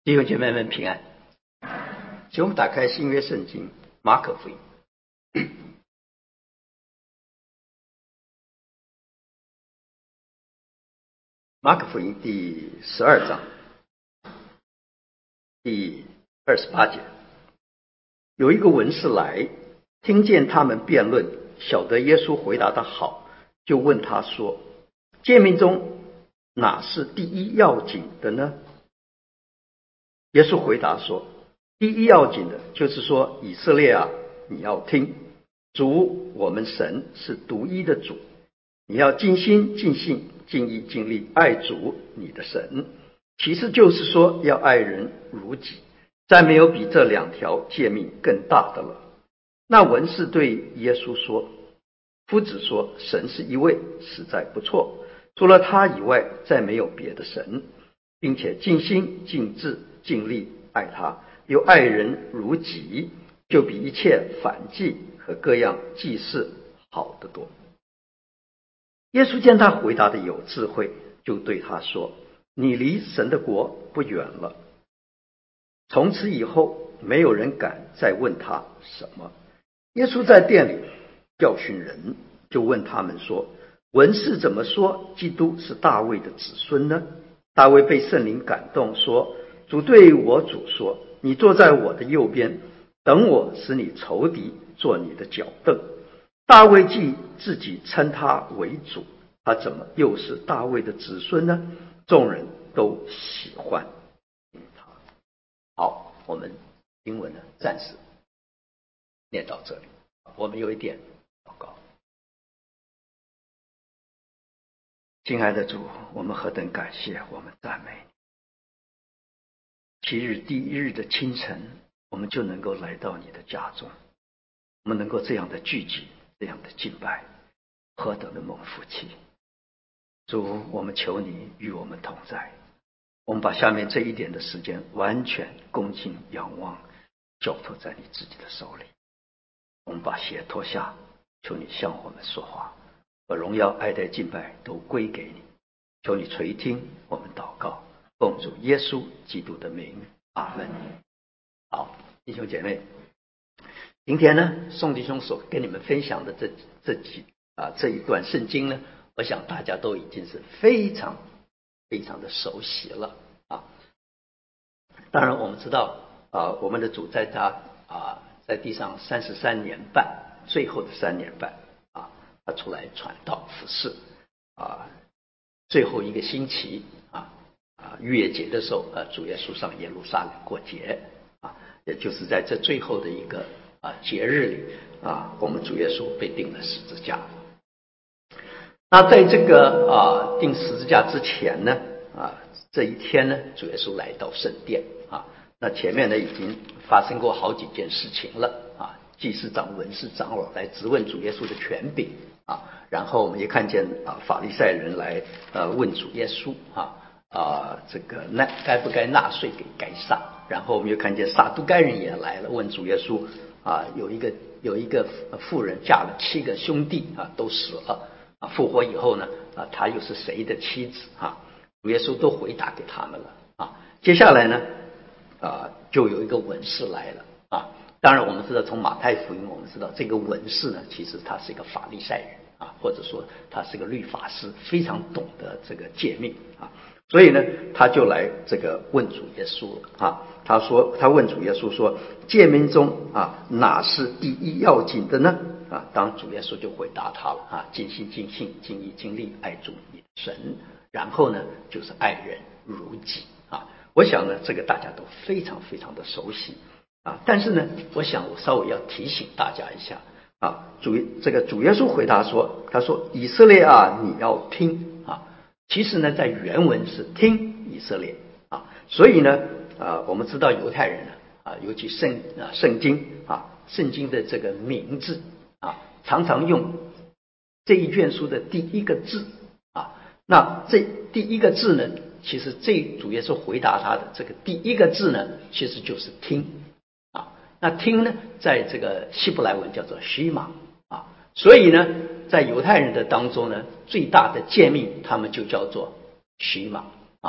弟兄姐妹们平安。请我们打开新约圣经马可福音。马可福音第12章第28节，有一个文士来，听见他们辩论，晓得耶稣回答得好，就问他说：诫命中哪是第一要紧的呢？耶稣回答说：第一要紧的就是说，以色列啊，你要听，主我们神是独一的主，你要尽心尽性尽意尽力爱主你的神。其次就是说，要爱人如己，再没有比这两条诫命更大的了。那文士对耶稣说：夫子说神是一位，实在不错，除了他以外再没有别的神，并且尽心尽智尽力爱他，又爱人如己，就比一切燔祭和各样祭祀好得多。耶稣见他回答的有智慧，就对他说：你离神的国不远了。从此以后，没有人敢再问他什么。耶稣在殿里教训人，就问他们说：文士怎么说基督是大卫的子孙呢？大卫被圣灵感动说：主对我主说，你坐在我的右边，等我使你仇敌做你的脚凳。大卫既自己称他为主，他怎么又是大卫的子孙呢？众人都喜欢他。好，我们经文呢暂时念到这里，我们有一点祷告。亲爱的主，我们何等感谢，我们赞美你。7日第1日的清晨，我们就能够来到你的家中，我们能够这样的聚集，这样的敬拜，何等的蒙福气。主，我们求你与我们同在。我们把下面这一点的时间完全恭敬仰望，交托在你自己的手里。我们把鞋脱下，求你向我们说话，把荣耀爱戴敬拜都归给你。求你垂听我们祷告，奉主耶稣基督的名，阿们。好，弟兄姐妹，今天呢，宋弟兄所跟你们分享的这一段圣经呢，我想大家都已经是非常非常的熟悉了啊。当然我们知道我们的主在在地上33年半，最后的3年半他出来传道服事最后一个星期逾越节的时候主耶稣上耶路撒冷过节也就是在这最后的一个节日里我们主耶稣被钉了十字架。那在这个钉十字架之前呢这一天呢，主耶稣来到圣殿那前面呢已经发生过好几件事情了祭司长、文士、长老来质问主耶稣的权柄然后我们也看见法利赛人来问主耶稣这个该不该纳税给该撒。然后我们又看见撒都该人也来了，问主耶稣有一个妇人嫁了7个兄弟都死了复活以后呢她又是谁的妻子主耶稣都回答给他们了接下来呢就有一个文士来了当然我们知道从马太福音我们知道这个文士呢其实他是一个法利赛人或者说他是个律法师，非常懂得这个诫命所以呢他就来这个问主耶稣了他问主耶稣说，诫命中哪是第一要紧的呢当主耶稣就回答他了尽心尽性尽意尽力爱主你的神，然后呢就是爱人如己我想呢这个大家都非常非常的熟悉但是呢我想我稍微要提醒大家一下主耶稣回答说，他说以色列啊，你要听其实呢在原文是听以色列所以呢我们知道犹太人尤其圣经的这个名字常常用这一卷书的第一个字那这第一个字呢，其实主耶稣回答他的这个第一个字呢，其实就是听那听呢在这个希伯来文叫做希玛所以呢在犹太人的当中呢，最大的诫命他们就叫做希玛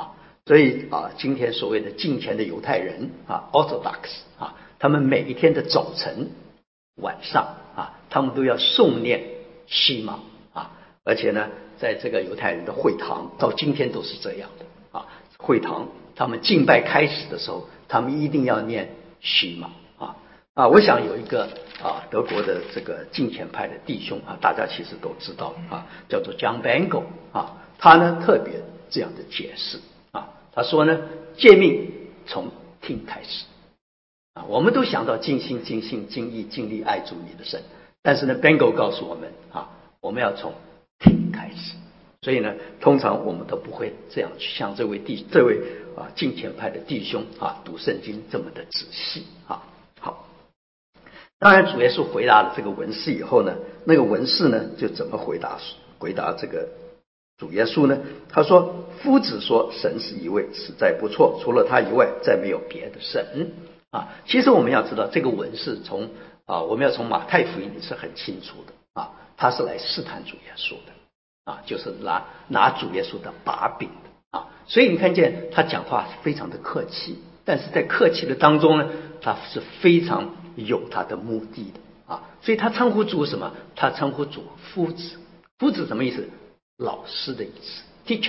所以今天所谓的敬虔的犹太人Orthodox 他们每一天的早晨、晚上他们都要诵念西玛而且呢，在这个犹太人的会堂，到今天都是这样的会堂他们敬拜开始的时候，他们一定要念西玛我想有一个德国的这个敬虔派的弟兄大家其实都知道叫做 John Bengel 他呢特别这样的解释他说呢，诫命从听开始我们都想到尽心尽性尽意尽力爱主你的神，但是呢 Bengel 告诉我们我们要从听开始，所以呢通常我们都不会这样去像这位敬虔派的弟兄读圣经这么的仔细好，当然主耶稣回答了这个文士以后呢，那个文士呢就怎么回答这个主耶稣呢？他说夫子说神是一位，实在不错，除了他以外再没有别的神其实我们要知道这个文士我们要从马太福音里是很清楚的他是来试探主耶稣的就是拿主耶稣的把柄的所以你看见他讲话非常的客气，但是在客气的当中呢，他是非常有他的目的的所以他称呼主什么？他称呼主夫子。夫子什么意思？老师的意思 teacher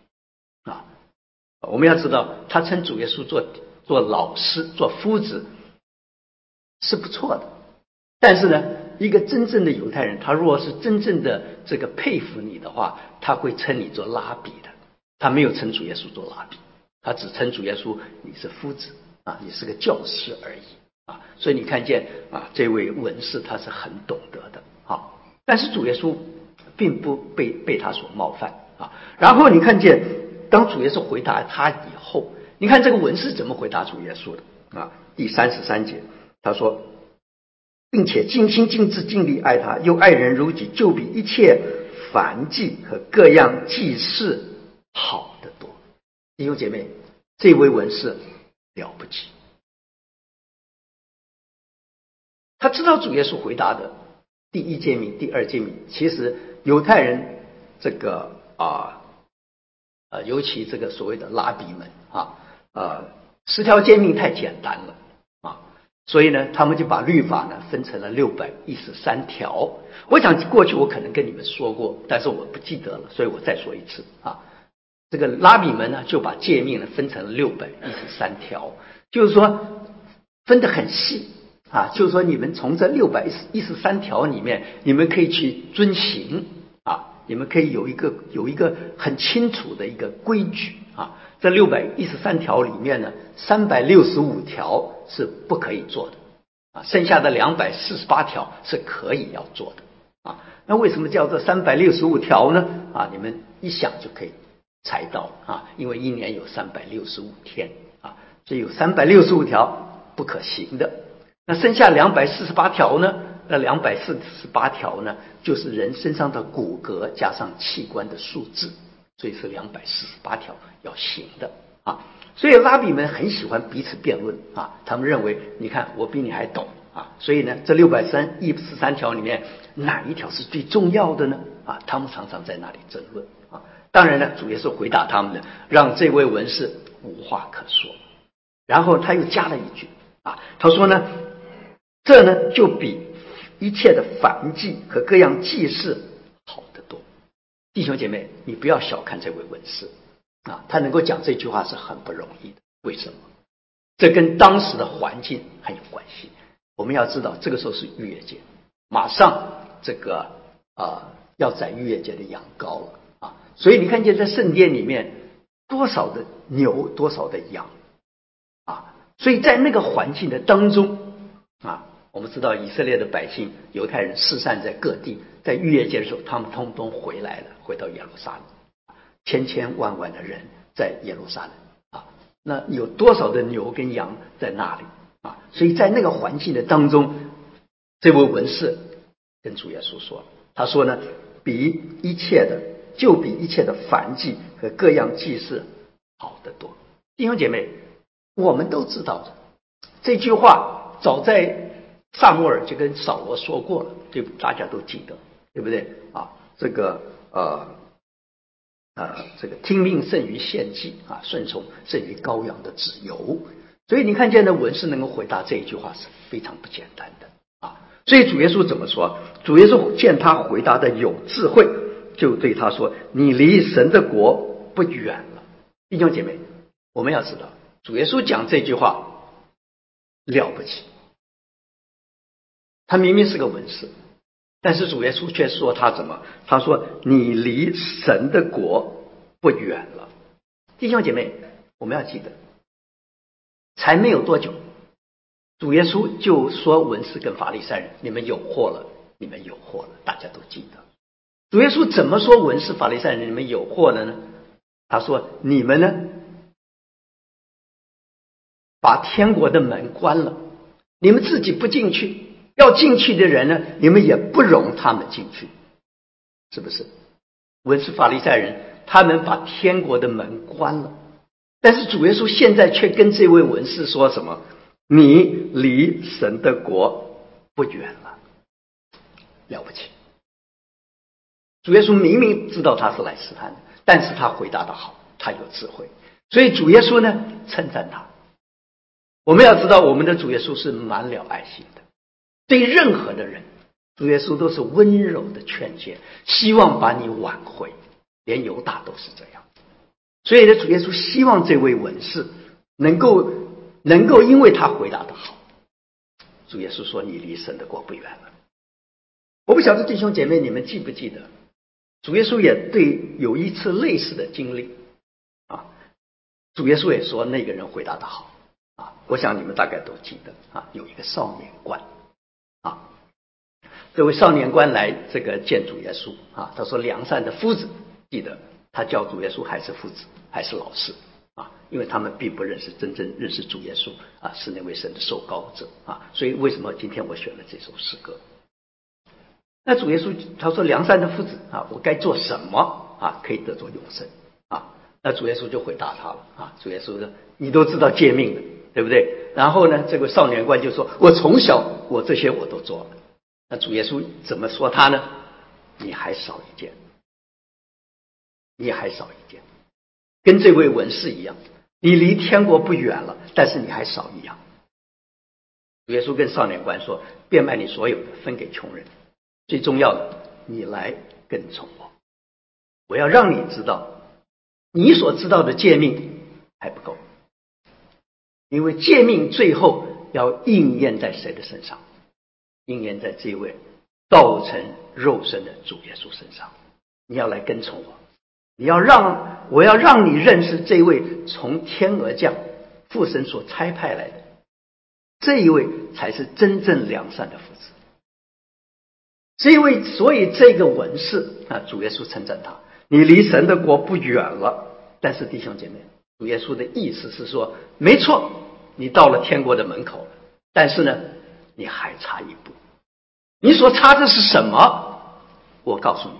我们要知道他称主耶稣做老师做夫子是不错的，但是呢一个真正的犹太人，他若是真正的这个佩服你的话，他会称你做拉比的，他没有称主耶稣做拉比，他只称主耶稣你是夫子你是个教师而已所以你看见这位文士他是很懂得的但是主耶稣并不被他所冒犯然后你看见当主耶稣回答他以后，你看这个文士怎么回答主耶稣的第33节他说，并且尽心尽志尽力爱他，又爱人如己，就比一切燔祭和各样祭祀好得多。弟兄姐妹，这位文士了不起，他知道主耶稣回答的第一诫命第二诫命，其实犹太人这个尤其这个所谓的拉比们10条诫命太简单了所以呢他们就把律法呢分成了613条。我想过去我可能跟你们说过，但是我不记得了，所以我再说一次这个拉比们呢就把诫命呢分成了613条，就是说分得很细就是说你们从这613条里面，你们可以去遵行你们可以有一个很清楚的一个规矩这613条里面呢，365条是不可以做的剩下的248条是可以要做的那为什么叫做365条呢你们一想就可以猜到因为一年有365天所以有365条不可行的。那剩下248条呢？那248条呢，就是人身上的骨骼加上器官的数字，所以是248条要行的所以拉比们很喜欢彼此辩论他们认为你看我比你还懂所以呢这613条里面哪一条是最重要的呢他们常常在那里争论当然呢主耶稣回答他们的，让这位文士无话可说。然后他又加了一句他说呢，这呢就比一切的燔祭和各样祭祀好得多。弟兄姐妹，你不要小看这位文士他能够讲这句话是很不容易的。为什么？这跟当时的环境很有关系。我们要知道这个时候是逾越节，马上这个要宰逾越节的羊羔了所以你看见在圣殿里面多少的牛多少的羊所以在那个环境的当中我们知道以色列的百姓犹太人四散在各地，在逾越节的时候他们通通回来了，回到耶路撒冷，千千万万的人在耶路撒冷那有多少的牛跟羊在那里所以在那个环境的当中，这位文士跟主耶稣说，他说呢，比一切的燔祭和各样祭祀好得多。弟兄姐妹，我们都知道这句话早在撒母耳就跟扫罗说过了，对，大家都记得，对不对这个这个听命胜于献祭啊，顺从胜于羔羊的脂油。所以你看见的文士能够回答这一句话是非常不简单的啊。所以主耶稣怎么说？主耶稣见他回答的有智慧，就对他说：“你离神的国不远了。”弟兄姐妹，我们要知道，主耶稣讲这句话了不起。他明明是个文士，但是主耶稣却说他怎么？他说：“你离神的国不远了。”弟兄姐妹，我们要记得，才没有多久，主耶稣就说文士跟法利赛人：“你们有祸了，你们有祸了。”大家都记得，主耶稣怎么说文士法利赛人你们有祸了呢？他说：“你们呢，把天国的门关了，你们自己不进去。”要进去的人呢，你们也不容他们进去，是不是？文士法利赛人他们把天国的门关了，但是主耶稣现在却跟这位文士说什么？你离神的国不远了。了不起！主耶稣明明知道他是来试探的，但是他回答得好，他有智慧，所以主耶稣呢称赞他。我们要知道，我们的主耶稣是满了爱心的。对任何的人，主耶稣都是温柔的劝诫，希望把你挽回，连犹大都是这样。所以呢，主耶稣希望这位文士能够因为他回答得好，主耶稣说：“你离神的国不远了。”我不晓得弟兄姐妹你们记不记得，主耶稣也对有一次类似的经历啊，主耶稣也说那个人回答得好啊，我想你们大概都记得啊，有一个少年官。这位少年官来这个见主耶稣啊，他说：“良善的夫子。”记得他叫主耶稣还是夫子，还是老师啊？因为他们并不真正认识主耶稣啊，是那位神的受膏者啊。所以为什么今天我选了这首诗歌？那主耶稣他说：“良善的夫子啊，我该做什么啊，可以得着永生啊？”那主耶稣就回答他了啊。主耶稣说：“你都知道诫命的，对不对？”然后呢，这个少年官就说：“我从小我这些我都做了。”那主耶稣怎么说他呢？你还少一件，你还少一件，跟这位文士一样，你离天国不远了，但是你还少一样。主耶稣跟少年官说：“变卖你所有的，分给穷人。最重要的，你来跟从我。我要让你知道，你所知道的诫命还不够，因为诫命最后要应验在谁的身上？应验在这位道成肉身的主耶稣身上。你要来跟从我，我要让你认识这位从天而降父神所差派来的这一位，才是真正良善的父子。所以这个文士啊，主耶稣称赞他：你离神的国不远了。但是弟兄姐妹，主耶稣的意思是说，没错，你到了天国的门口，但是呢，你还差一步。你所差的是什么？我告诉你。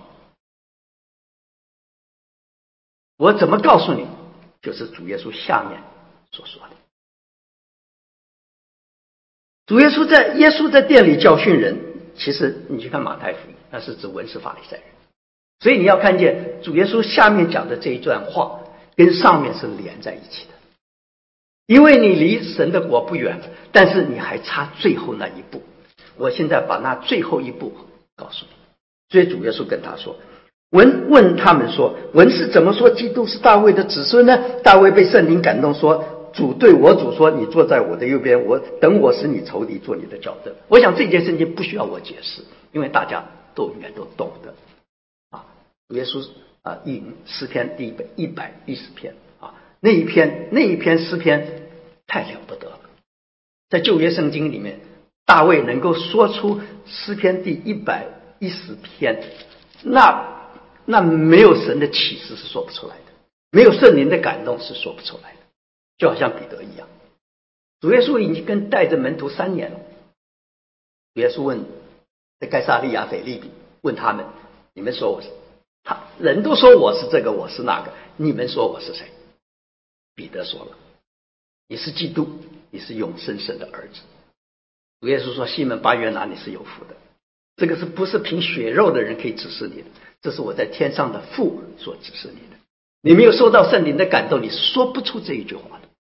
我怎么告诉你？就是主耶稣下面所说的。耶稣在殿里教训人，其实你去看马太福音，那是指文士法利赛人。所以你要看见主耶稣下面讲的这一段话跟上面是连在一起的。因为你离神的国不远了，但是你还差最后那一步。我现在把那最后一步告诉你。所以主耶稣跟他说，问他们说，文士怎么说基督是大卫的子孙呢？大卫被圣灵感动说，主对我主说，你坐在我的右边，我使你仇敌做你的脚凳。我想这件事情不需要我解释，因为大家都应该都懂的啊。主耶稣引诗篇第110篇啊，那一篇诗篇太了不得了。在旧约圣经里面，大卫能够说出诗篇第110篇，那没有神的启示是说不出来的，没有圣灵的感动是说不出来的。就好像彼得一样，主耶稣已经带着门徒3年了。主耶稣问在该撒利亚腓立比，问他们，你们说我是人都说我是这个，我是那个，你们说我是谁？彼得说了，你是基督，你是永生神的儿子。主耶稣说，西门巴约拿，你是有福的，这个不是凭血肉的人可以指示你的，这是我在天上的父所指示你的。 你没有受到圣灵的感动，你说不出这一句话的。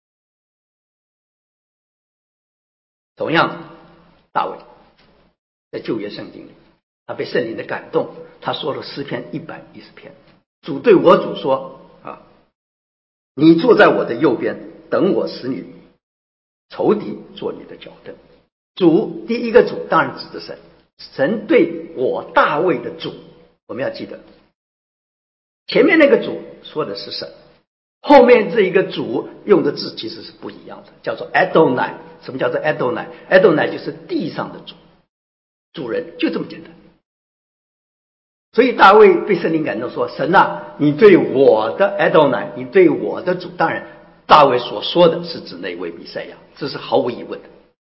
同样，大卫在旧约圣经里，他被圣灵的感动，他说了诗篇110篇。主对我主说你坐在我的右边，等我使你仇敌做你的脚凳。主，第一个主当然指的神，神对我大卫的主，我们要记得，前面那个主说的是神，后面这一个主用的字其实是不一样的，叫做 Adonai。 什么叫做 Adonai？ Adonai 就是地上的主，主人，就这么简单。所以大卫被圣灵感动说，神啊，你对我的 Adonai， 你对我的主，当然大卫所说的是指那位弥赛亚，这是毫无疑问的。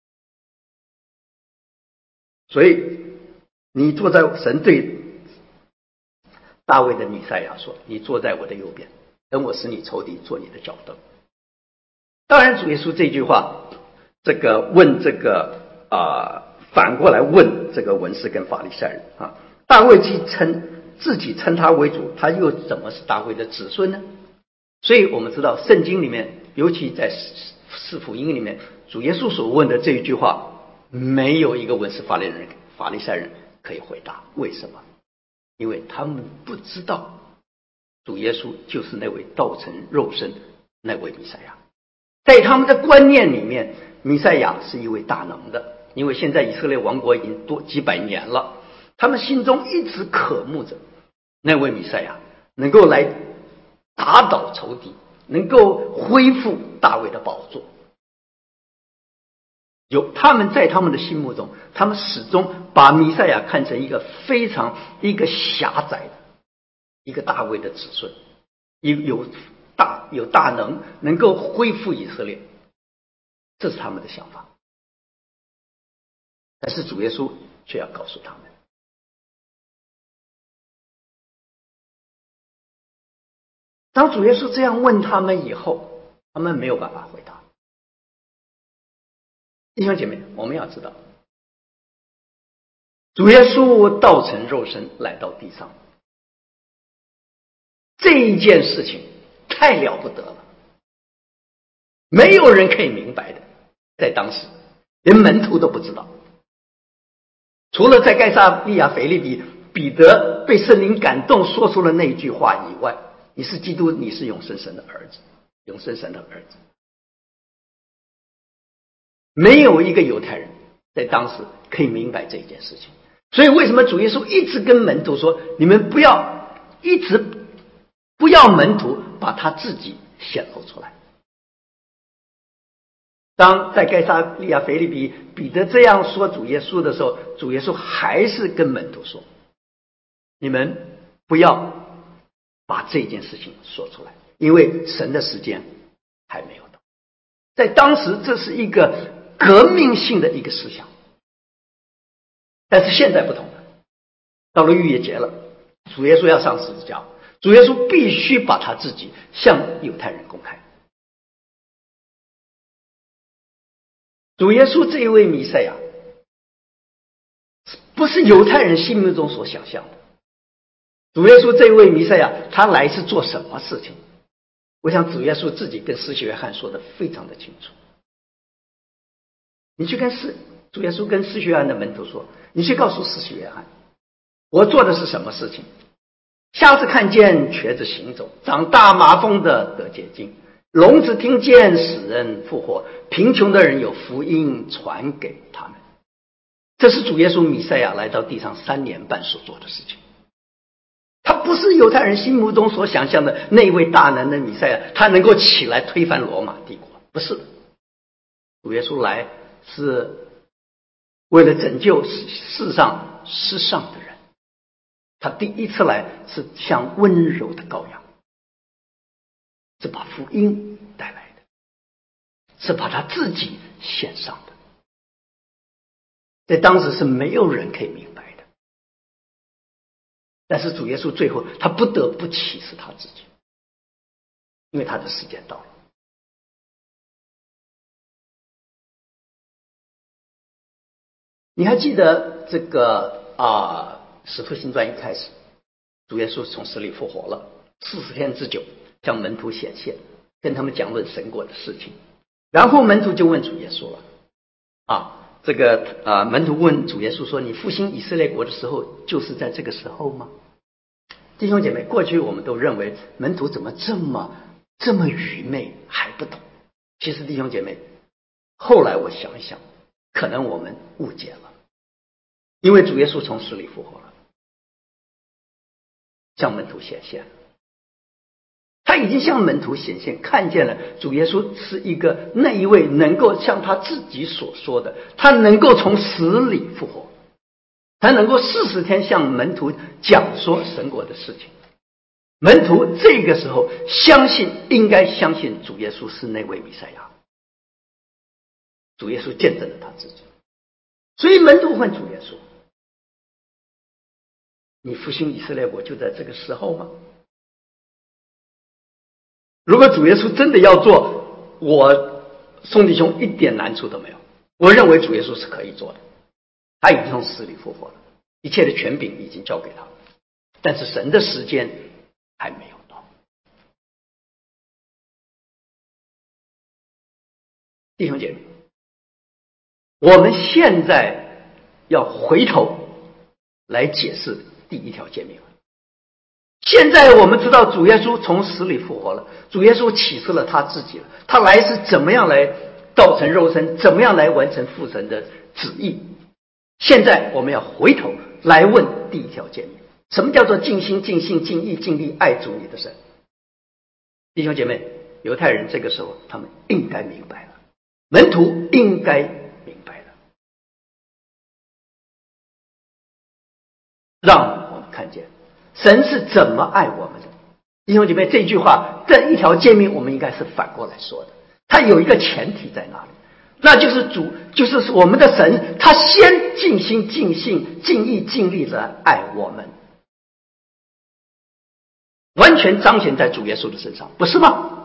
所以你坐在，神对大卫的弥赛亚说，你坐在我的右边，等我使你仇敌做你的脚凳。当然主耶稣这句话，这个问这个反过来问这个文士跟法利赛人大卫既自己称他为主，他又怎么是大卫的子孙呢？所以我们知道圣经里面，尤其在四福音里面，主耶稣所问的这一句话，没有一个文士法利赛人可以回答。为什么？因为他们不知道主耶稣就是那位道成肉身那位弥赛亚。在他们的观念里面，弥赛亚是一位大能的，因为现在以色列王国已经几百年了，他们心中一直渴慕着那位弥赛亚能够来打倒仇敌，能够恢复大卫的宝座。他们在他们的心目中，他们始终把弥赛亚看成一个狭窄的一个大卫的子孙，有大能，能够恢复以色列，这是他们的想法。但是主耶稣却要告诉他们，当主耶稣这样问他们以后，他们没有办法回答。弟兄姐妹，我们要知道，主耶稣道成肉身来到地上，这一件事情太了不得了，没有人可以明白的，在当时连门徒都不知道。除了在盖撒利亚腓立比，彼得被圣灵感动说出了那句话以外，你是基督，你是永生神的儿子，永生神的儿子。没有一个犹太人在当时可以明白这一件事情。所以为什么主耶稣一直跟门徒说，你们不要门徒把他自己显露出来。当在盖撒利亚腓立比，彼得这样说主耶稣的时候，主耶稣还是跟门徒说，你们不要把这件事情说出来，因为神的时间还没有到。在当时这是一个革命性的一个思想，但是现在不同了，到了逾越节了，主耶稣要上十字架，主耶稣必须把他自己向犹太人公开。主耶稣这一位弥赛亚不是犹太人心目中所想象的。主耶稣这一位弥赛亚，他来是做什么事情？我想主耶稣自己跟施洗约翰说的非常的清楚。你去跟主耶稣跟施洗约翰的门徒说，你去告诉施洗约翰，我做的是什么事情？瞎子看见，瘸子行走，长大麻风的得洁净，聋子听见，死人复活，贫穷的人有福音传给他们。这是主耶稣弥赛亚来到地上3年半所做的事情。他不是犹太人心目中所想象的那位大能的弥赛亚，他能够起来推翻罗马帝国，不是的。主耶稣来是为了拯救世上失丧的人，他第一次来是像温柔的羔羊，是把福音带来的，是把他自己献上的。在当时是没有人可以明白的，但是主耶稣最后他不得不启示他自己，因为他的时间到了。你还记得这个使徒行传一开始，主耶稣从死里复活了，40天之久， 向门徒显现，跟他们讲论神国的事情。然后门徒就问主耶稣了门徒问主耶稣说，你复兴以色列国的时候就是在这个时候吗？弟兄姐妹，过去我们都认为门徒怎么这么愚昧还不懂。其实弟兄姐妹，后来我想一想，可能我们误解了。因为主耶稣从死里复活了，向门徒显现，他已经向门徒显现，看见了主耶稣是那一位能够像他自己所说的，他能够从死里复活，他能够40天向门徒讲说神国的事情。门徒这个时候应该相信主耶稣是那位弥赛亚，主耶稣见证了他自己。所以门徒问主耶稣，你复兴以色列国就在这个时候吗？如果主耶稣真的要做，我宋弟兄一点难处都没有。我认为主耶稣是可以做的，他已经从死里复活了，一切的权柄已经交给他，但是神的时间还没有到。弟兄姐妹，我们现在要回头来解释第一条诫命。现在我们知道主耶稣从死里复活了，主耶稣启示了他自己了，他来是怎么样来道成肉身，怎么样来完成父神的旨意。现在我们要回头来问第一条诫命，什么叫做尽心尽性尽意尽力爱主你的神？弟兄姐妹，犹太人这个时候他们应该明白了，门徒应该明白了，让我们看见神是怎么爱我们的。弟兄姐妹，这句话这一条诫命我们应该是反过来说的，它有一个前提在那里，那就是我们的神，他先尽心尽性尽意尽力的爱我们，完全彰显在主耶稣的身上，不是吗？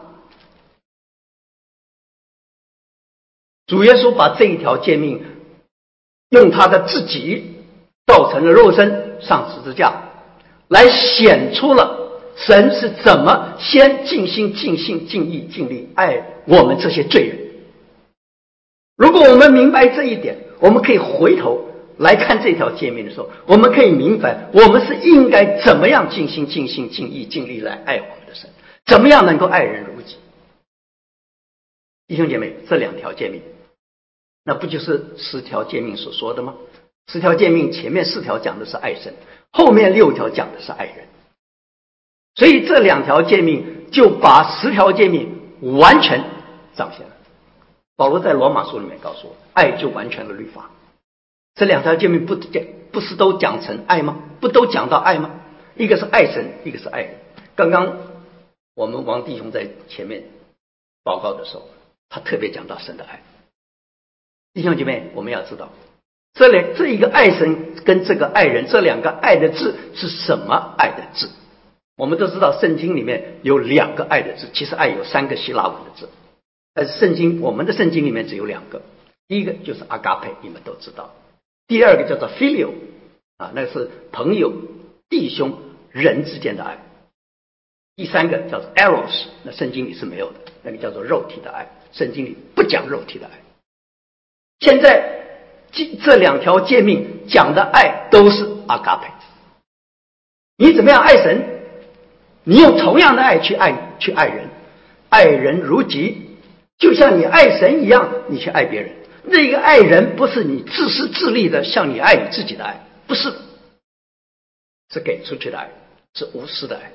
主耶稣把这一条诫命用他的自己道成了肉身上十字架，来显出了神是怎么先尽心尽性尽意尽力爱我们这些罪人。如果我们明白这一点，我们可以回头来看这条诫命的时候，我们可以明白我们是应该怎么样尽心尽性尽意尽力来爱我们的神，怎么样能够爱人如己。弟兄姐妹，这2条诫命那不就是10条诫命所说的吗？10条诫命前面4条讲的是爱神，后面6条讲的是爱人，所以这2条诫命就把10条诫命完全彰显了。保罗在罗马书里面告诉我，爱就完全了律法。这2条诫命不是都讲成爱吗？不都讲到爱吗？一个是爱神，一个是爱人。刚刚我们王弟兄在前面报告的时候，他特别讲到神的爱。弟兄姐妹，我们要知道这一个爱神跟这个爱人，这2个爱的字是什么爱的字？我们都知道圣经里面有2个爱的字，其实爱有3个希腊文的字，但是我们的圣经里面只有2个。第一个就是阿嘎佩，你们都知道。第2个叫做 Phileo 那是朋友弟兄人之间的爱。第3个叫做 Eros， 那圣经里是没有的，那个叫做肉体的爱，圣经里不讲肉体的爱。现在这2条诫命讲的爱都是阿嘎佩。你怎么样爱神？你用同样的爱去爱人，爱人如己，就像你爱神一样，你去爱别人。那个爱人不是你自私自利的像你爱你自己的爱，不是，是给出去的爱，是无私的爱。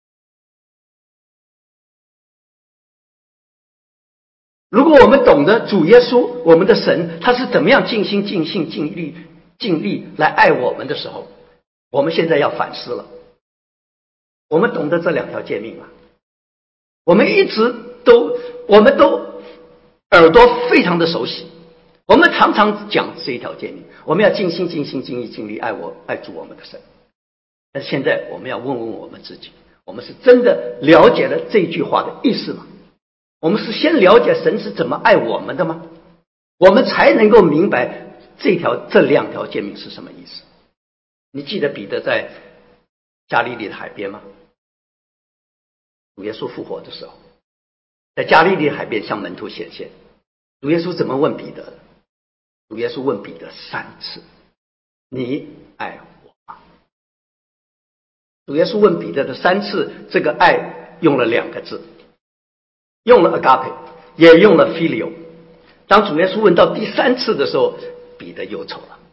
如果我们懂得主耶稣我们的神他是怎么样尽心尽性尽力来爱我们的时候，我们现在要反思了。我们懂得这2条诫命吗？我们都耳朵非常的熟悉，我们常常讲这一条诫命，我们要尽心尽性尽意尽力爱主我们的神。但现在我们要问问我们自己，我们是真的了解了这句话的意思吗？我们是先了解神是怎么爱我们的吗？我们才能够明白这2条诫命是什么意思。你记得彼得在加利利的海边吗？ 主耶稣复活的时候，在加利利海边向门徒显现。主耶稣怎么问彼得的？主耶稣问彼得3次：你爱我吗？主耶稣问彼得的3次，这个爱用了2个字，用了 agape， 也用了 phileo。当主耶稣问到第3次的时候，彼得忧愁了。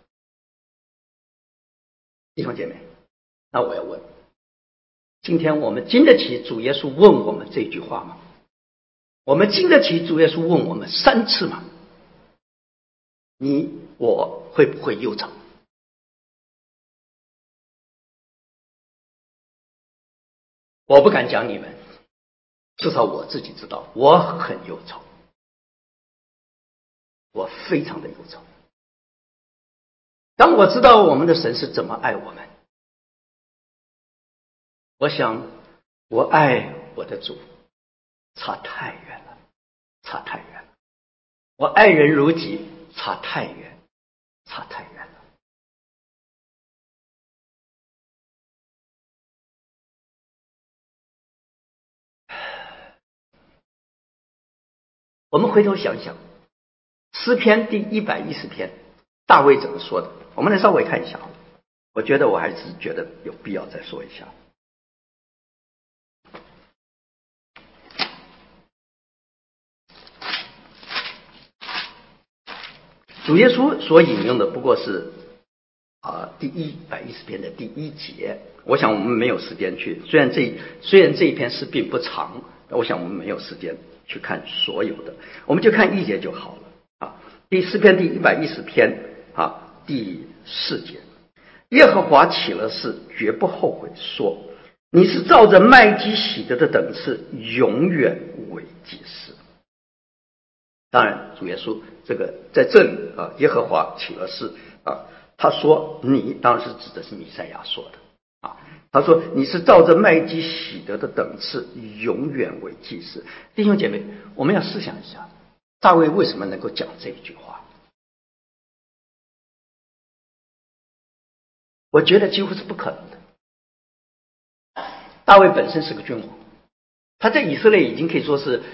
弟兄姐妹，那我要问，今天我们经得起主耶稣问我们这句话吗？我们经得起主耶稣问我们3次吗？你我会不会忧愁？我不敢讲你们，至少我自己知道，我很忧愁，我非常的忧愁。当我知道我们的神是怎么爱我们，我想我爱我的主差太远了，差太远了。我爱人如己，差太远，差太远了。我们回头想想，诗篇第110篇，大卫怎么说的？我们来稍微看一下。我觉得我还是觉得有必要再说一下。主耶稣所引用的不过是第110篇的第1节。我想我们没有时间去，虽然这一篇诗并不长，我想我们没有时间去看所有的，我们就看1节就好了。诗篇第110篇第4节，耶和华起了誓，绝不后悔，说你是照着麦基洗德的等次，永远为祭司。当然主耶稣这个在这里耶和华起了誓他说你当然是指的是弥赛亚说的他说你是照着麦基洗德的等次，永远为祭司。弟兄姐妹，我们要思想一下，大卫为什么能够讲这一句话？我觉得几乎是不可能的。大卫本身是个君王，他在以色列已经可以说是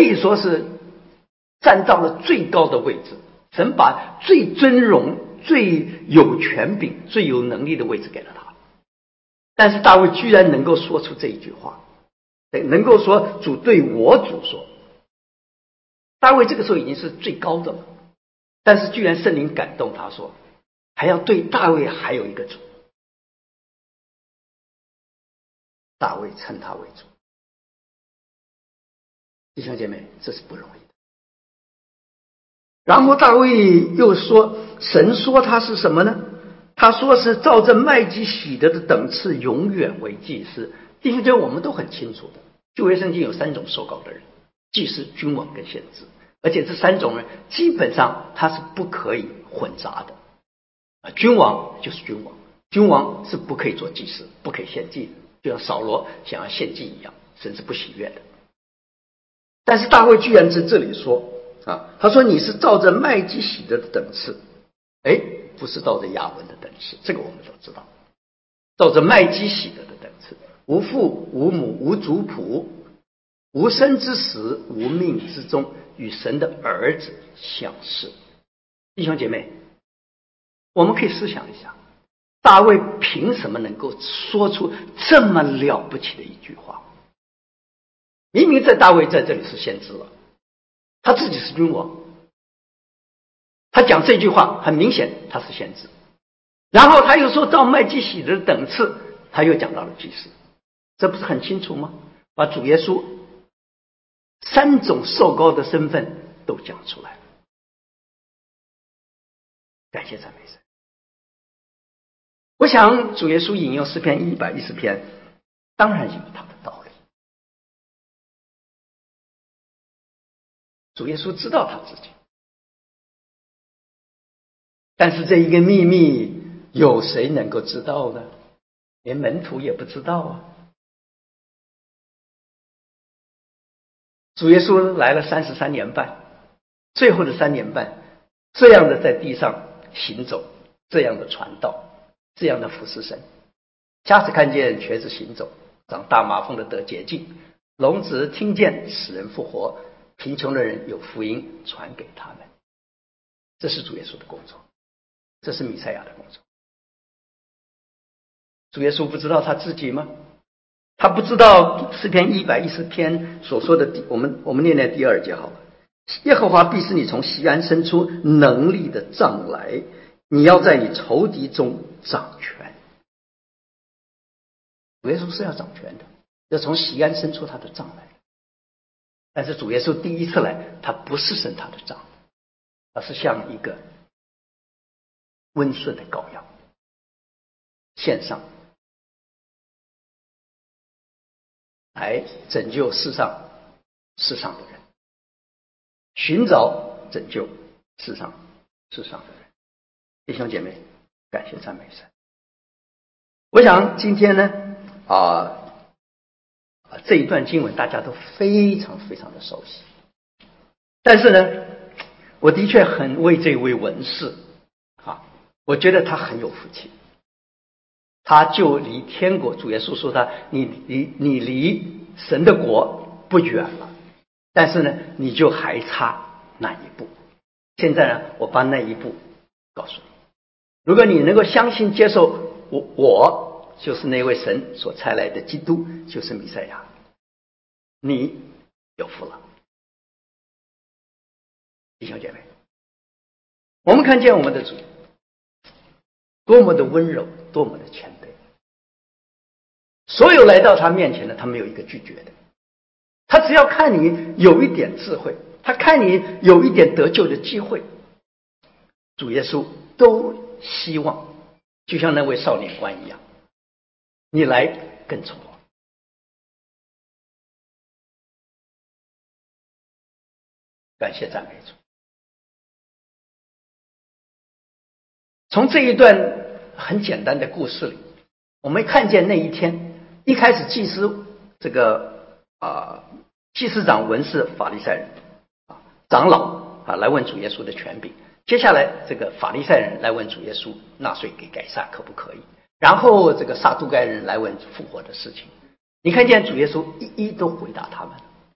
站到了最高的位置，神把最尊荣、最有权柄、最有能力的位置给了他。但是大卫居然能够说出这一句话，能够说主对我主说。大卫这个时候已经是最高的了，但是居然圣灵感动他说，还要对大卫还有一个主。大卫称他为主。弟兄姐妹，这是不容易的。然后大卫又说，神说他是什么呢？他说是照着麦基洗德的等次，永远为祭司。弟兄姐妹，我们都很清楚的，旧约圣经有3种受膏的人，祭司、君王跟先知，而且这3种人基本上他是不可以混杂的。君王就是君王，君王是不可以做祭司，不可以献祭的，就像扫罗想要献祭一样，神是不喜悦的。但是大卫居然在这里说他说你是照着麦基洗德的等次，不是照着亚伦的等次，这个我们都知道。照着麦基洗德的等次，无父无母无族谱，无生之时无命之中，与神的儿子相似。弟兄姐妹，我们可以思想一下，大卫凭什么能够说出这么了不起的一句话？明明大卫在这里是先知了，他自己是君王，他讲这句话很明显他是先知，然后他又说照麦基洗德的等次，他又讲到了祭司，这不是很清楚吗？把主耶稣3种受膏的身份都讲出来了。感谢赞美神。我想主耶稣引用诗篇110篇当然有他的道理。主耶稣知道他自己，但是这一个秘密有谁能够知道呢？连门徒也不知道主耶稣来了33年半，最后的3年半，这样的在地上行走，这样的传道，这样的服侍神。瞎子看见，瘸子行走，长大麻风的得洁净， 聋子听见，死人复活，贫穷的人有福音传给他们。这是主耶稣的工作，这是弥赛亚的工作。主耶稣不知道他自己吗？他不知道诗篇110篇所说的，我们念第2节好了。耶和华必使你从锡安伸出能力的杖来，你要在你仇敌中掌权。主耶稣是要掌权的，要从锡安伸出他的杖来。但是主耶稣第一次来，他不是伸他的杖，而是像一个温顺的羔羊献上，来拯救世上的人，寻找拯救世上的人。弟兄姐妹，感谢赞美神。我想今天呢这一段经文大家都非常非常的熟悉，但是呢，我的确很为这位文士我觉得他很有福气，他就离天国，主耶稣说他你离神的国不远了，但是呢你就还差那一步。现在呢我把那一步告诉你，如果你能够相信接受我就是那位神所差来的基督，就是弥赛亚，你有福了。弟兄姐妹，我们看见我们的主多么的温柔，多么的谦卑，所有来到他面前的，他没有一个拒绝的。他只要看你有一点智慧，他看你有一点得救的机会，主耶稣都希望就像那位少年官一样，你来跟从我。感谢赞美主。从这一段很简单的故事里，我们看见那一天，一开始祭司祭司长、文士、法利赛人长老来问主耶稣的权柄，接下来这个法利赛人来问主耶稣纳税给该撒可不可以，然后这个撒都该人来问复活的事情。你看见主耶稣一一都回答他们。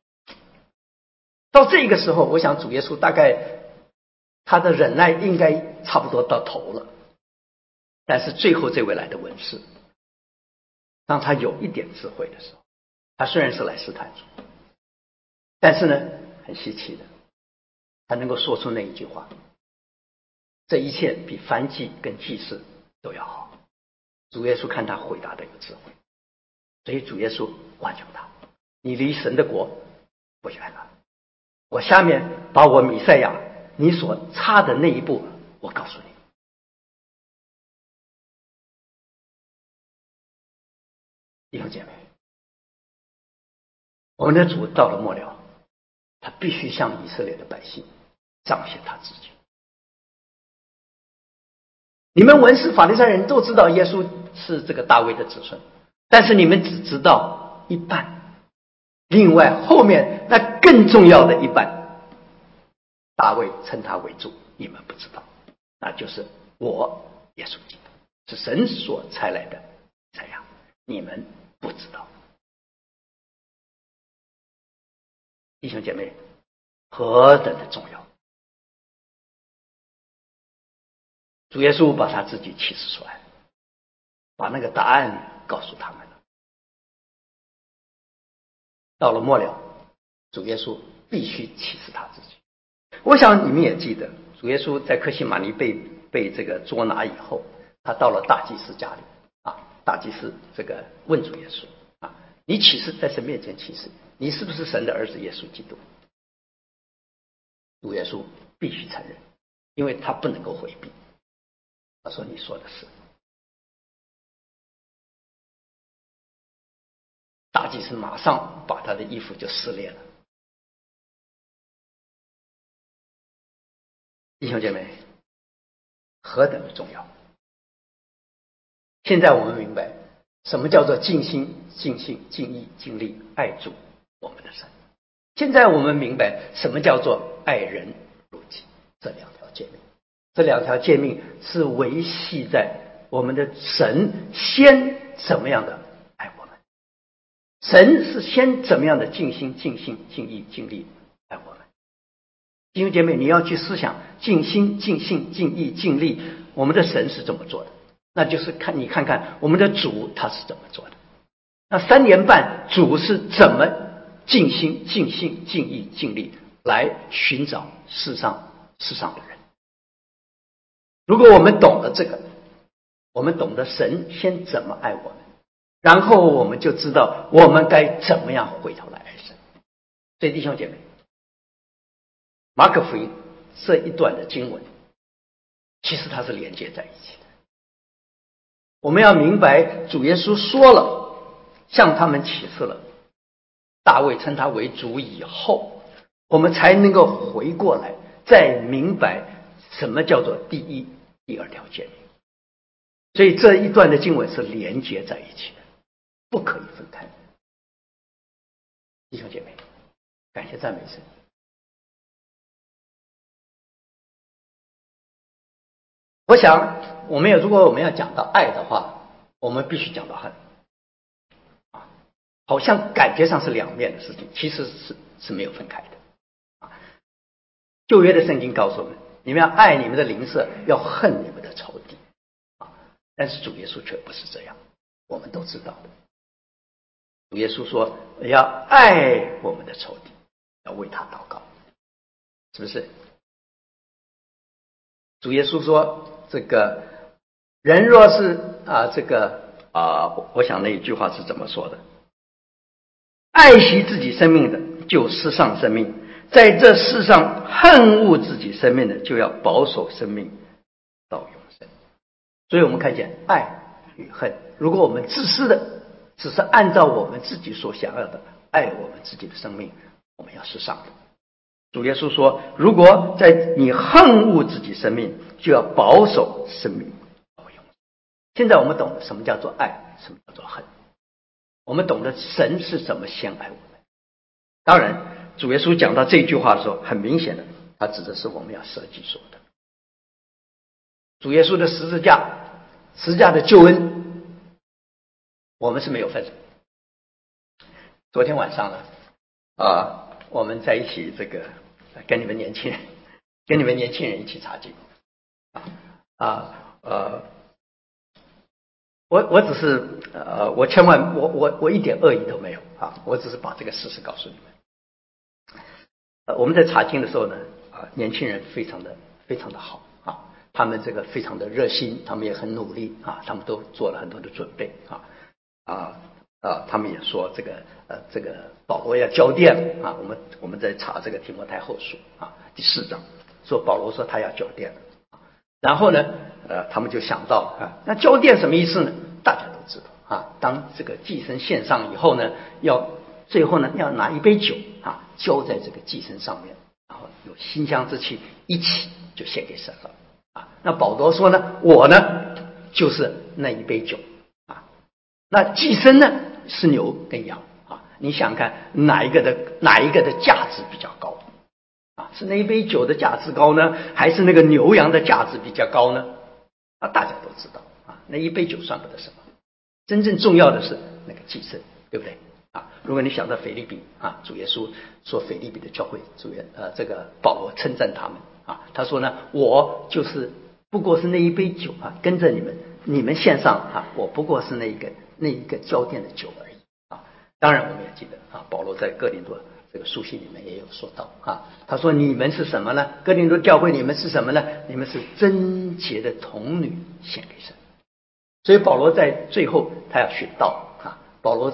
到这个时候，我想主耶稣大概他的忍耐应该差不多到头了，但是最后这位来的文士，当他有一点智慧的时候，他虽然是来试探主，但是呢很稀奇的，他能够说出那一句话，这一切比燔祭跟祭祀都要好。主耶稣看他回答的有智慧，所以主耶稣夸奖他，你离神的国不远了，我下面把我弥赛亚你所差的那一步我告诉你。弟兄姐妹，我们的主到了末了，他必须向以色列的百姓彰显他自己。你们文士法利赛人都知道耶稣是这个大卫的子孙，但是你们只知道一半，另外后面那更重要的一半，大卫称他为主，你们不知道，那就是我耶稣基督是神所差来的这样，你们不知道。弟兄姐妹，何等的重要！主耶稣把他自己启示出来，把那个答案告诉他们了。到了末了，主耶稣必须启示他自己。我想你们也记得，主耶稣在客西马尼被这个捉拿以后，他到了大祭司家里大祭司这个问主耶稣你启示在神面前启示，你是不是神的儿子耶稣基督？主耶稣必须承认，因为他不能够回避。他说你说的是。大祭司马上把他的衣服就撕裂了。弟兄姐妹，何等的重要！现在我们明白什么叫做尽心尽性尽意尽力爱主我们的神。现在我们明白什么叫做爱人如己，这两条诫命。这两条诫命是维系在我们的神先怎么样的爱我们， 神是先怎么样的尽心、尽性、尽意、尽力爱我们。弟兄姐妹，你要去思想尽心、尽性、尽意、尽力，我们的神是怎么做的？那就是你看看我们的主他是怎么做的。那3年半主是怎么尽心、尽性、尽意、尽力来寻找世上的人？如果我们懂了这个，我们懂得神先怎么爱我们，然后我们就知道我们该怎么样回头来爱神。所以弟兄姐妹，马可福音这一段的经文其实它是连接在一起的。我们要明白主耶稣说了，向他们启示了大卫称他为主以后，我们才能够回过来再明白什么叫做第一、第二条诫命。所以这一段的经文是连接在一起的，不可以分开。弟兄姐妹，感谢赞美神。我想如果我们要讲到爱的话，我们必须讲到恨。好像感觉上是两面的事情，其实是没有分开的。旧约的圣经告诉我们，你们要爱你们的邻舍，要恨你们的仇敌。但是主耶稣却不是这样，我们都知道的。主耶稣说要爱我们的仇敌，要为他祷告，是不是？主耶稣说这个人若是我想那一句话是怎么说的？爱惜自己生命的就失丧生命，在这世上恨恶自己生命的就要保守生命到永生。所以我们看见爱与恨，如果我们自私的只是按照我们自己所想要的爱我们自己的生命，我们要失丧的。主耶稣说，如果在你恨恶自己生命，就要保守生命到永生。现在我们懂得什么叫做爱，什么叫做恨，我们懂得神是怎么先爱我们。当然主耶稣讲到这句话的时候，很明显的他指的是我们要舍己所得。主耶稣的十字架的救恩，我们是没有份的。昨天晚上呢我们在一起跟你们年轻人一起查经我只是我千万我一点恶意都没有我只是把这个事实告诉你们。我们在查经的时候呢年轻人非常的好他们这个非常的热心，他们也很努力他们都做了很多的准备他们也说这个保罗要交电我们在查这个提摩太后书第4章，说保罗说他要交电了。然后呢他们就想到那交电什么意思呢？大家都知道当这个祭牲献上以后呢，最后呢要拿一杯酒浇在这个祭牲上面，然后有馨香之气一起就献给神了那保罗说呢，我呢就是那一杯酒那祭牲呢是牛跟羊你想看哪一个的价值比较高是那一杯酒的价值高呢，还是那个牛羊的价值比较高呢？大家都知道那一杯酒算不得什么，真正重要的是那个祭牲，对不对如果你想到腓立比主耶稣说腓立比的教会这个保罗称赞他们他说呢，我就是不过是那一杯酒跟着你们献上我不过是那一个交奠的酒而已当然我们也记得保罗在哥林多这个书信里面也有说到他说你们是什么呢？哥林多教会你们是什么呢？你们是贞洁的童女献给神。所以保罗在最后他要殉道保罗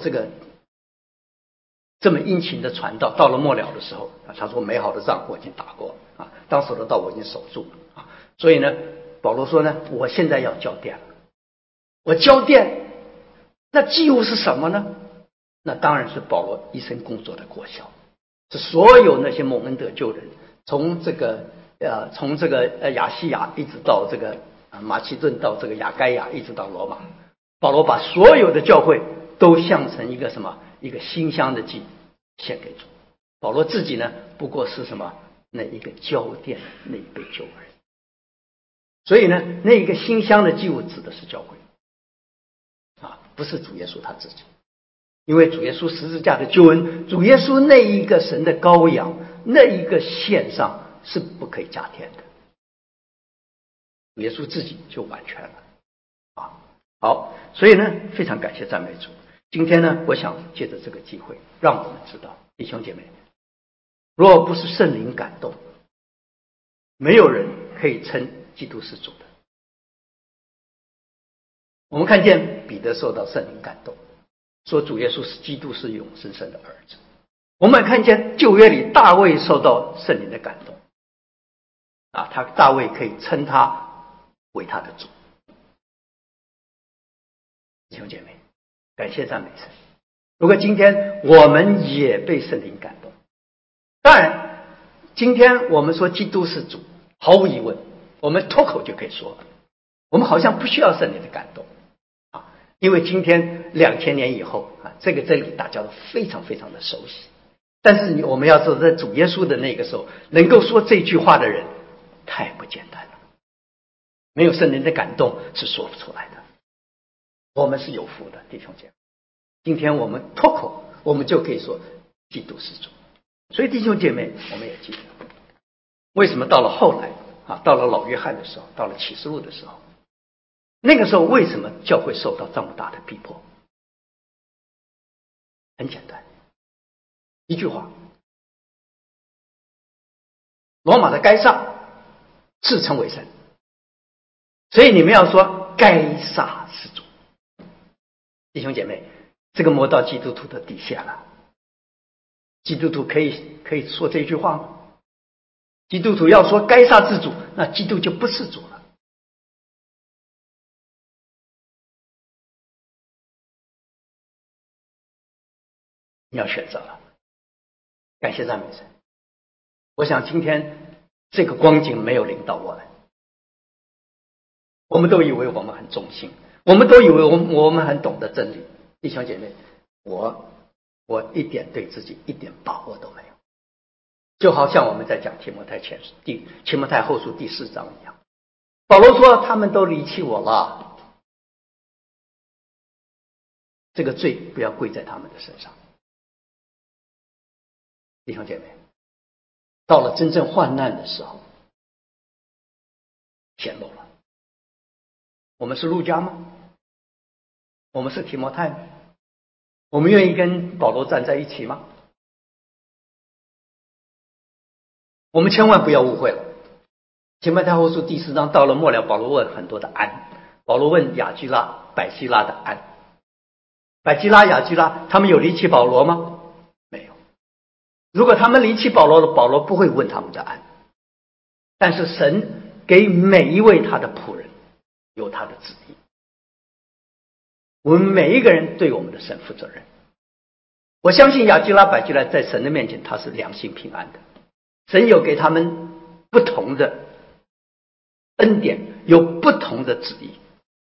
这么殷勤的传道，到了末了的时候他说美好的仗我已经打过当时的道我已经守住所以呢保罗说呢，我现在要交奠了。我交奠，那祭物是什么呢？那当然是保罗一生工作的果效，是所有那些蒙恩得救人，从这个亚细亚一直到这个马其顿，到这个亚该亚，一直到罗马，保罗把所有的教会都像成一个什么，一个馨香的祭献给主。保罗自己呢，不过是什么，那一个交奠那一杯酒而已。所以呢，那一个馨香的祭物指的是教会不是主耶稣他自己。 因为主耶稣十字架的救恩，主耶稣那一个神的羔羊，那一个献上是不可以加添的，主耶稣自己就完全了啊。好，所以呢，非常感谢赞美主。今天呢，我想借着这个机会，让我们知道，弟兄姐妹，若不是圣灵感动，没有人可以称基督是主的。我们看见彼得受到圣灵感动，说主耶稣是基督，是永生神的儿子。我们也看见旧约里大卫受到圣灵的感动啊，大卫可以称他为他的主。弟兄姐妹，感谢赞美神。如果今天我们也被圣灵感动，当然今天我们说基督是主，毫无疑问我们脱口就可以说了，我们好像不需要圣灵的感动啊，因为今天2000年以后啊，这个真理大家都非常非常的熟悉。但是我们要知道，在主耶稣的那个时候，能够说这句话的人太不简单了，没有圣灵的感动是说不出来的。我们是有福的，弟兄姐妹，今天我们脱口，我们就可以说基督是主。所以弟兄姐妹，我们也记得，为什么到了后来啊，到了老约翰的时候，到了启示录的时候，那个时候为什么教会受到这么大的逼迫？很简单，一句话，罗马的该撒自称为神，所以你们要说该撒是主。弟兄姐妹，这个摸到基督徒的底线了。基督徒可以说这句话吗？基督徒要说该撒是主，那基督就不是主了。你要选择了。感谢赞美神。我想今天这个光景没有领导我们，我们都以为我们很忠心，我们都以为我们很懂得真理。弟兄姐妹，我一点对自己一点把握都没有，就好像我们在讲提摩太后书第4章一样。保罗说他们都离弃我了，这个罪不要归在他们的身上。弟兄姐妹，到了真正患难的时候显露了。我们是路加吗？我们是提摩太吗？我们愿意跟保罗站在一起吗？我们千万不要误会了。提摩太后书第4章到了末了，保罗问很多的安，保罗问雅居拉、百基拉的安。百基拉、雅居拉他们有离弃保罗吗？没有。如果他们离弃保罗了，保罗不会问他们的安。但是神给每一位他的仆人有他的旨意，我们每一个人对我们的神负责任。我相信雅基拉、百基拉在神的面前他是良心平安的，神有给他们不同的恩典，有不同的旨意。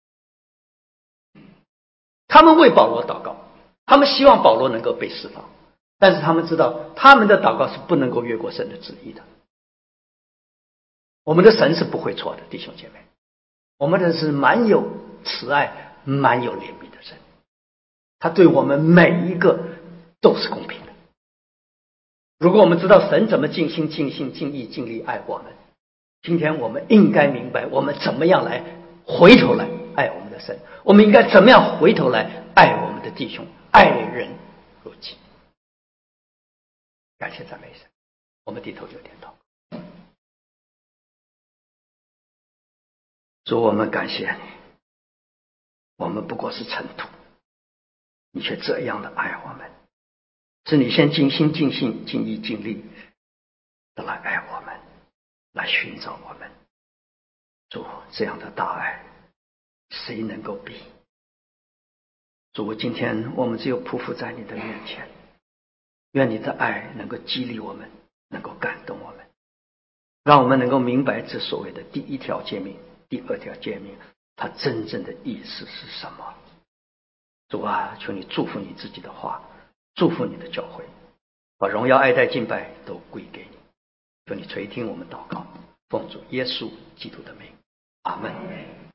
他们为保罗祷告，他们希望保罗能够被释放，但是他们知道他们的祷告是不能够越过神的旨意的。我们的神是不会错的，弟兄姐妹，我们的是蛮有慈爱、蛮有怜悯的神，他对我们每一个都是公平的。如果我们知道神怎么尽心、尽性、尽意、尽力爱我们，今天我们应该明白我们怎么样来回头来爱我们的神，我们应该怎么样回头来爱我们的弟兄，爱人如己。感谢赞美神，我们低头就点头。主，我们感谢你，我们不过是尘土，你却这样的爱我们，是你先尽心、尽性、尽意、尽力的来爱我们，来寻找我们。主，这样的大爱谁能够比？主，今天我们只有匍匐在你的面前，愿你的爱能够激励我们，能够感动我们，让我们能够明白这所谓的第1条诫命、第2条诫命它真正的意思是什么。主啊，求你祝福你自己的话，祝福你的教会，把荣耀、爱戴、敬拜都归给你。求你垂听我们祷告，奉主耶稣基督的名，阿们。